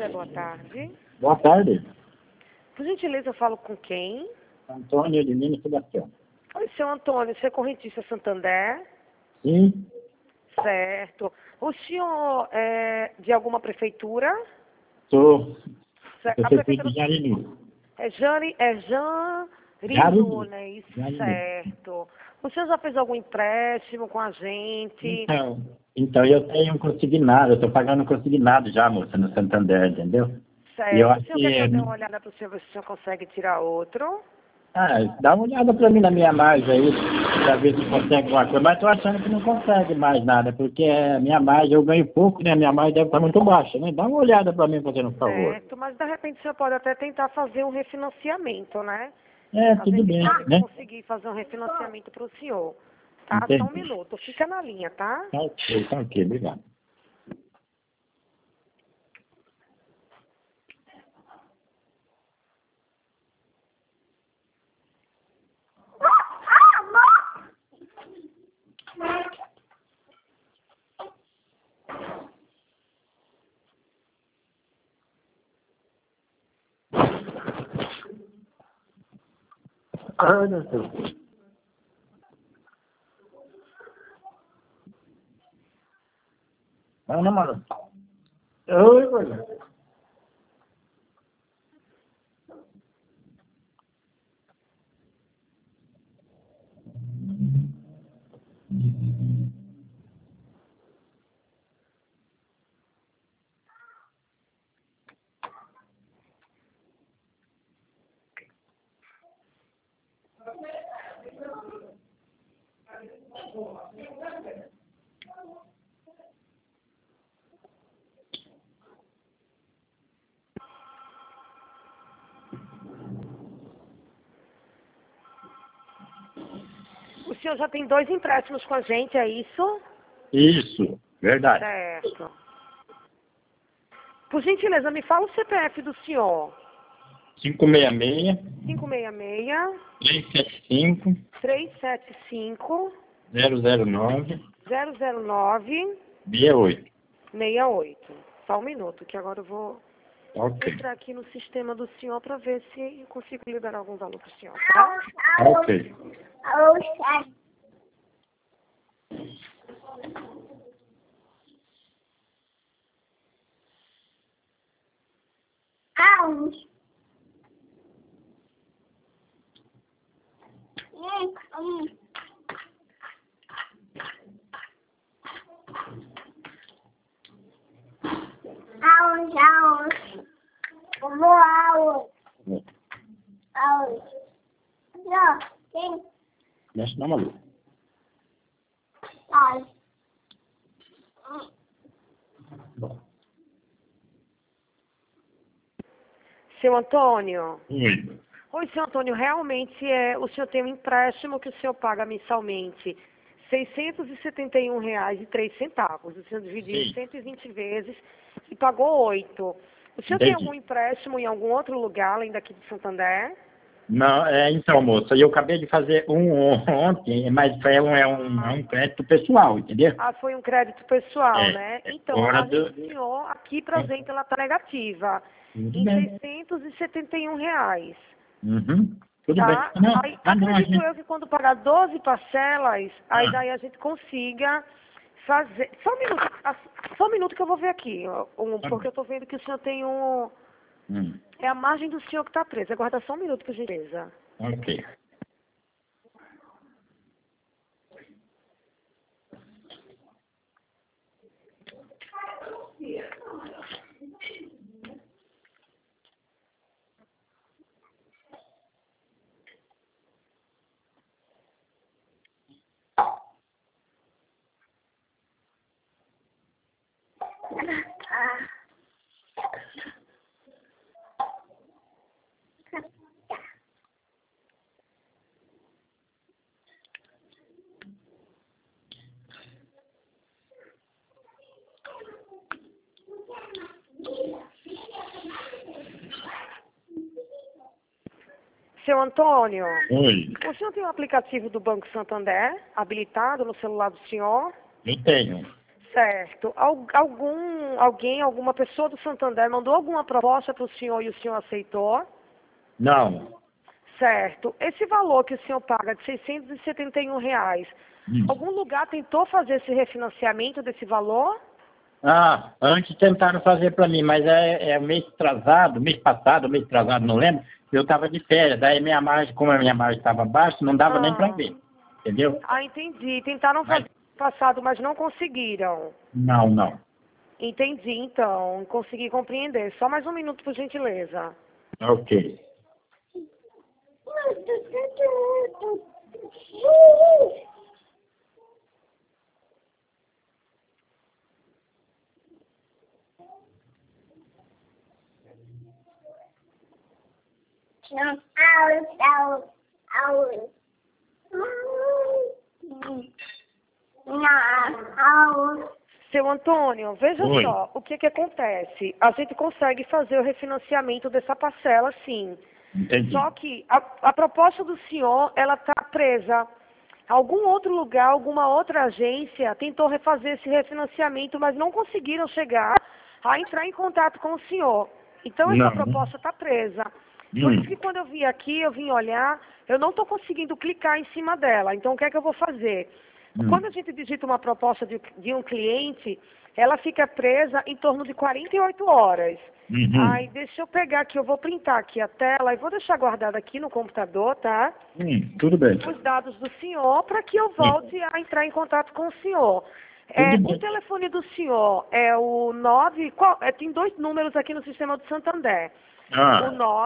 Santander, boa tarde. Boa tarde. Por gentileza, eu falo com quem? Antônio de Minas Sebastião. Oi, seu Antônio, você é correntista Santander? Sim, Certo. O senhor é de alguma prefeitura? sou A prefeito prefeitura de Jarinu. é Janrinu, Jarinu. né? Isso, Jarinu. certo. O senhor já fez algum empréstimo com a gente? Então eu tenho um consignado, eu estou pagando um consignado já, moça, no Santander, entendeu? E eu Certo. O acho senhor quer que eu que... dê uma olhada para o senhor ver se o senhor consegue tirar outro? dá uma olhada para mim na minha margem aí, para ver se consegue alguma coisa. Mas estou achando que não consegue mais nada, porque a minha margem, eu ganho pouco, né? A minha margem deve estar muito baixa, né? Dá uma olhada para mim, fazendo um favor. Certo, mas de repente o senhor pode até tentar fazer um refinanciamento, né? É, A tudo gente bem, pode né? conseguir fazer um refinanciamento para o senhor. Tá? Só um Entendi. minuto. Fica na linha, tá? Tá ok, obrigado. Ah, não sei. Não, mano. Oi, mano. O senhor já tem 2 empréstimos com a gente, é isso? Isso, verdade. Certo. Por gentileza, me fala o CPF do senhor. 566 566 375 375 009 009 68. 68. Só um minuto, que agora eu vou Ok. entrar aqui no sistema do senhor para ver se eu consigo liberar algum valor para o senhor, tá? Ok. Mexe na maluca. Bom. Seu Antônio. Oi. Oi, seu Antônio, realmente o senhor tem um empréstimo que o senhor paga mensalmente R$ 671,03. O senhor dividiu em Sim. 120 vezes e pagou 8. O senhor tem Entendi. algum empréstimo em algum outro lugar, além daqui de Santander? Não, então, moça, eu acabei de fazer um ontem, mas é um crédito pessoal, entendeu? Ah, foi um crédito pessoal, né? É Então, fora a do... gente, senhor, aqui presente, ela está negativa, Tudo em bem. R$ 671. Uhum. Tudo bem. Tá? Não, Aí, não, a acredito gente... eu que quando pagar 12 parcelas, aí daí a gente consiga fazer... Só um minuto que eu vou ver aqui, porque eu estou vendo que o senhor tem um... Hum. É a margem do senhor que está presa. Aguarda só um minuto, por gentileza. Ok. Seu Antônio, Oi, o senhor tem um aplicativo do Banco Santander habilitado no celular do senhor? eu tenho. Certo. Alguma pessoa do Santander mandou alguma proposta para o senhor e o senhor aceitou? Não. Certo. Esse valor que o senhor paga de R$ 671, algum lugar tentou fazer esse refinanciamento desse valor? Ah, antes tentaram fazer para mim, mas é mês atrasado, mês passado, mês atrasado, não lembro, eu estava de férias, daí minha margem, como a minha margem estava baixa, não dava nem para ver, entendeu? Ah, entendi. Tentaram fazer no passado, mas não conseguiram. Não, não. Entendi, então. Consegui compreender. Só mais um minuto, por gentileza. Ok. Seu Antônio, veja Oi. só, o que acontece? A gente consegue fazer o refinanciamento dessa parcela, sim. Entendi. Só que a proposta do senhor, ela está presa. Algum outro lugar, alguma outra agência tentou refazer esse refinanciamento, mas não conseguiram chegar a entrar em contato com o senhor. Então, essa Não. proposta está presa. Por isso que quando eu vim aqui, eu vim olhar, eu não estou conseguindo clicar em cima dela. Então, o que é que eu vou fazer? Quando a gente digita uma proposta de um cliente, ela fica presa em torno de 48 horas. Aí, deixa eu pegar aqui, eu vou printar aqui a tela e vou deixar guardada aqui no computador, tá? Tudo bem. Os dados do senhor para que eu volte a entrar em contato com o senhor. O telefone do senhor é o 9... tem 2 números aqui no sistema do Santander. O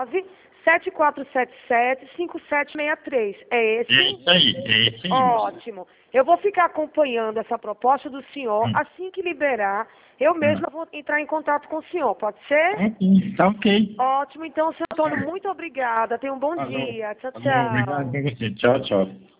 97477-5763. É esse? É isso aí, é esse aí. Ótimo. Eu vou ficar acompanhando essa proposta do senhor. Assim que liberar, eu mesma vou entrar em contato com o senhor. Pode ser? Tá ok. Ótimo. Então, senhor Antônio, muito obrigada. Tenha um bom dia. Tchau, tchau. Obrigado a você. Tchau, tchau.